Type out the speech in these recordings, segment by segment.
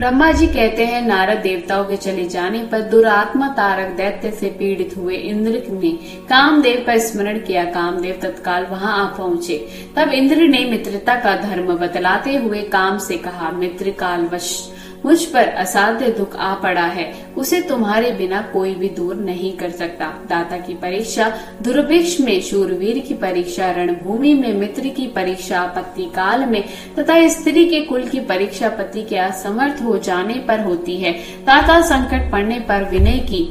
ब्रह्मा जी कहते हैं, नारद देवताओं के चले जाने पर दुरात्मा तारक दैत्य से पीड़ित हुए इंद्र ने कामदेव का स्मरण किया। कामदेव तत्काल वहां आ पहुंचे। तब इंद्र ने मित्रता का धर्म बतलाते हुए काम से कहा, मित्र कालवश मुझ पर असाध्य दुख आ पड़ा है, उसे तुम्हारे बिना कोई भी दूर नहीं कर सकता। दाता की परीक्षा दुर्भिक्ष में, शूरवीर की परीक्षा रणभूमि में, मित्र की परीक्षा आपत्ति काल में तथा स्त्री के कुल की परीक्षा पति के असमर्थ हो जाने पर होती है। दाता संकट पड़ने पर विनय की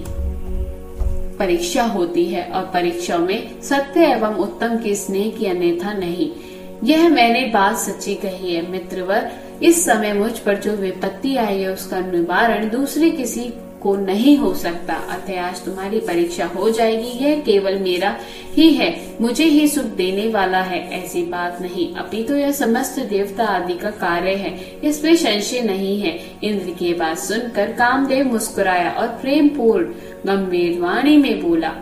परीक्षा होती है और परीक्षाओं में सत्य एवं उत्तम के स्नेह की अन्यथा नहीं। यह मैंने बात सच्ची कही है मित्रवर। इस समय मुझ पर जो विपत्ति आई है उसका निवारण दूसरे किसी को नहीं हो सकता। अतः आज तुम्हारी परीक्षा हो जाएगी। यह केवल मेरा ही है, मुझे ही सुख देने वाला है, ऐसी बात नहीं, अपितु यह समस्त देवता आदि का कार्य है, इसमें संशय नहीं है। इंद्र की बात सुनकर कामदेव मुस्कुराया और प्रेम पूर्ण गंभीर वाणी में बोला,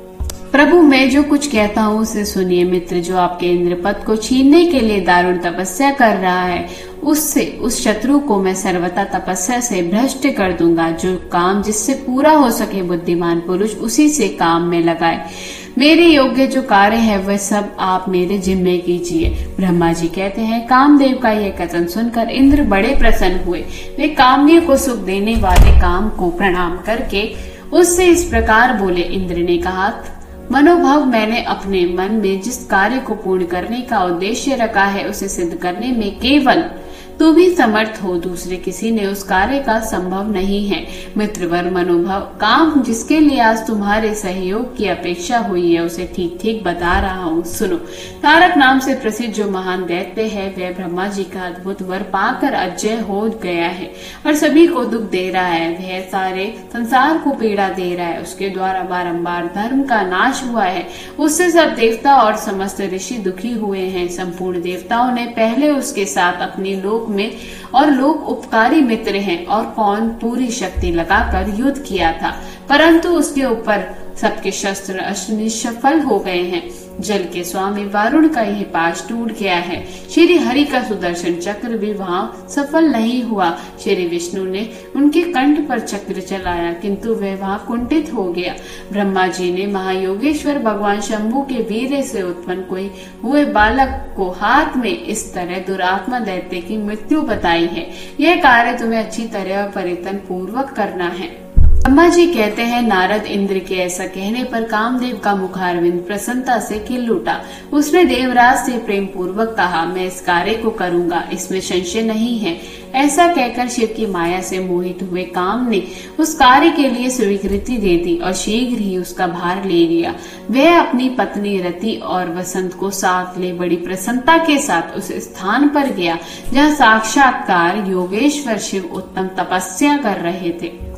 प्रभु मैं जो कुछ कहता हूँ उसे सुनिए। मित्र, जो आपके इंद्रपद को छीनने के लिए दारुण तपस्या कर रहा है, उससे उस शत्रु को मैं सर्वथा तपस्या से भ्रष्ट कर दूंगा। जो काम जिससे पूरा हो सके बुद्धिमान पुरुष उसी से काम में लगाए। मेरे योग्य जो कार्य है वह सब आप मेरे जिम्मे कीजिए। ब्रह्मा जी कहते हैं, कामदेव का यह कथन सुनकर इंद्र बड़े प्रसन्न हुए। वे कामनियों को सुख देने वाले काम को प्रणाम करके उससे इस प्रकार बोले। इंद्र ने कहा, मनोभाव मैंने अपने मन में जिस कार्य को पूर्ण करने का उद्देश्य रखा है उसे सिद्ध करने में केवल तुम ही समर्थ हो, दूसरे किसी ने उस कार्य का संभव नहीं है। मित्रवर, मनोभाव काम जिसके लिए आज तुम्हारे सहयोग की अपेक्षा हुई है उसे ठीक ठीक बता रहा हूँ, सुनो। तारक नाम से प्रसिद्ध जो महान दैत्य है वह ब्रह्मा जी का अद्भुत वर पाकर अजय हो गया है और सभी को दुख दे रहा है। वह सारे संसार को पीड़ा दे रहा है। उसके द्वारा बारंबार धर्म का नाश हुआ है। उससे सब देवता और समस्त ऋषि दुखी हुए हैं। संपूर्ण देवताओं ने पहले उसके साथ अपनी लोक में और लोग उपकारी मित्र हैं और कौन पूरी शक्ति लगाकर युद्ध किया था, परंतु उसके ऊपर सबके शस्त्र अस्त्र निष्फल हो गए हैं। जल के स्वामी वरुण का यह पाश टूट गया है। श्री हरि का सुदर्शन चक्र भी वहां सफल नहीं हुआ। श्री विष्णु ने उनके कंठ पर चक्र चलाया किंतु वह वहां कुंठित हो गया। ब्रह्मा जी ने महायोगेश्वर भगवान शंभु के वीर्य से उत्पन्न हुए बालक को हाथ में इस तरह दुरात्मा दैत्य की मृत्यु बताई है। यह कार्य तुम्हें अच्छी तरह और परितन पूर्वक करना है। ब्रह्मा जी कहते हैं, नारद इंद्र के ऐसा कहने पर कामदेव का मुखारविंद प्रसन्नता से खिल उठा। उसने देवराज से प्रेम पूर्वक कहा, मैं इस कार्य को करूंगा, इसमें संशय नहीं है। ऐसा कहकर शिव की माया से मोहित हुए काम ने उस कार्य के लिए स्वीकृति दे दी और शीघ्र ही उसका भार ले लिया। वह अपनी पत्नी रति और वसंत को साथ ले बड़ी प्रसन्नता के साथ उस स्थान पर गया जहाँ साक्षात्कार योगेश्वर शिव उत्तम तपस्या कर रहे थे।